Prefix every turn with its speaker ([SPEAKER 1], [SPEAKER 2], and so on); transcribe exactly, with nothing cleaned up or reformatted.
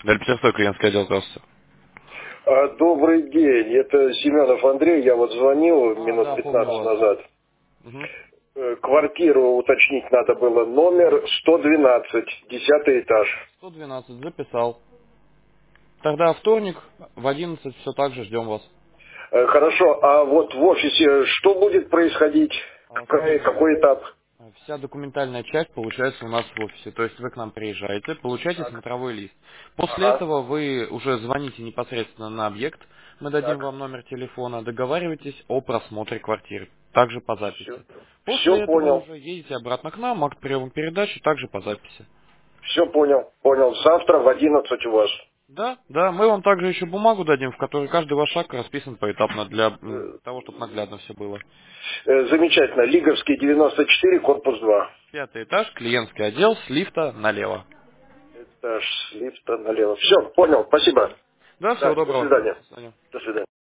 [SPEAKER 1] Дальпетерской клиентский отдел, здравствуйте.
[SPEAKER 2] А, Добрый день, это Семенов Андрей, я вот звонил
[SPEAKER 1] А,
[SPEAKER 2] минут
[SPEAKER 1] да, помню
[SPEAKER 2] пятнадцать
[SPEAKER 1] вас.
[SPEAKER 2] назад.
[SPEAKER 1] Угу.
[SPEAKER 2] Э, Квартиру уточнить надо было, номер сто двенадцать, десятый этаж.
[SPEAKER 1] сто двенадцать, записал. Тогда вторник в одиннадцать все так же ждем вас.
[SPEAKER 2] Э, Хорошо, а вот в офисе что будет происходить?
[SPEAKER 1] А,
[SPEAKER 2] Какой,
[SPEAKER 1] смотрите,
[SPEAKER 2] какой этап?
[SPEAKER 1] вся документальная часть получается у нас в офисе. То есть вы к нам приезжаете, получаете
[SPEAKER 2] Так,
[SPEAKER 1] смотровой лист. После
[SPEAKER 2] ага,
[SPEAKER 1] этого вы уже звоните непосредственно на объект. Мы дадим
[SPEAKER 2] так,
[SPEAKER 1] вам номер телефона, договариваетесь о просмотре квартиры. Также по
[SPEAKER 2] все,
[SPEAKER 1] записи.
[SPEAKER 2] все
[SPEAKER 1] После этого
[SPEAKER 2] понял,
[SPEAKER 1] уже едете обратно к нам, акт приема передачи, также по записи.
[SPEAKER 2] все понял, понял. Завтра в одиннадцать у вас.
[SPEAKER 1] Да, да, мы вам также еще бумагу дадим, в которой каждый ваш шаг расписан поэтапно для м,
[SPEAKER 2] Э,
[SPEAKER 1] того, чтобы наглядно все было.
[SPEAKER 2] э, Замечательно, Лиговский девяносто четыре, корпус два.
[SPEAKER 1] Пятый этаж, клиентский отдел, с лифта налево.
[SPEAKER 2] Этаж с лифта налево. Все, понял, спасибо.
[SPEAKER 1] Да, всего
[SPEAKER 2] Да, до
[SPEAKER 1] доброго.
[SPEAKER 2] свидания.
[SPEAKER 1] До свидания.
[SPEAKER 2] До свидания.